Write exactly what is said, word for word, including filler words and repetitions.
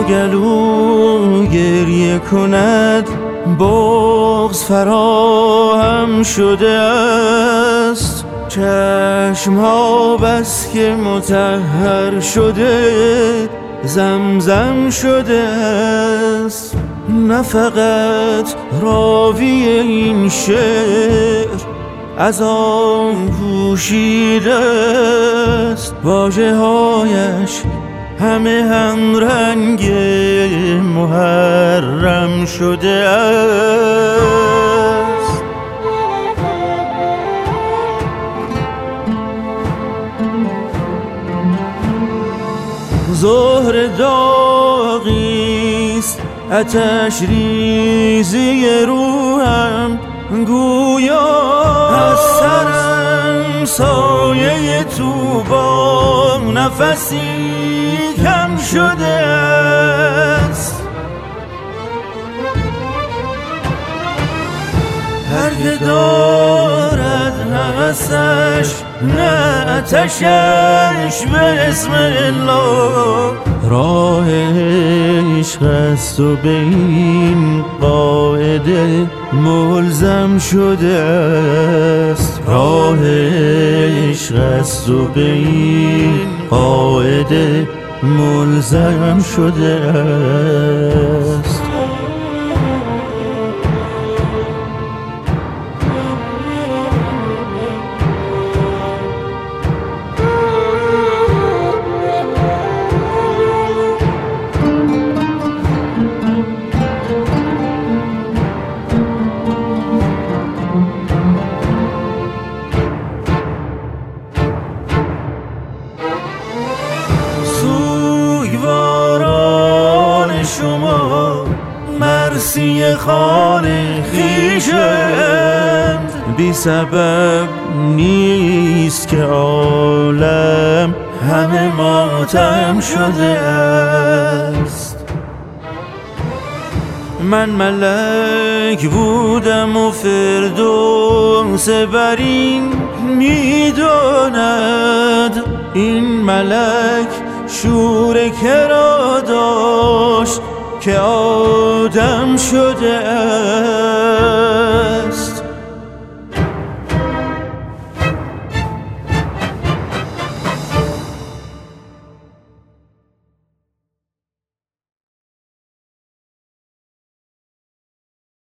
گلو گریه کند بغض فراهم شده است. چشم ها بس که مطهر شده زمزم شده است. نه فقط راوی این شعر از آن پوشیده است، واژه هایش همه هم رنگ محرم شده است. زهر داغیست آتش ریزی روحم، گویا از سرم سایه طوبا نفسی کم شده است. هر که دارد نفسش نه آتشش به اسم الله، راه عشق است و به این قاعده ملزم شده است. راه عشق است و به این قاعده ملزم شده است. شما مرسی خانه خویشند، بی سبب نیست که عالم همه ماتم شده است. من ملک بودم و فردوس بر این میداند، این ملک شور کرا داشت که آدم شده است.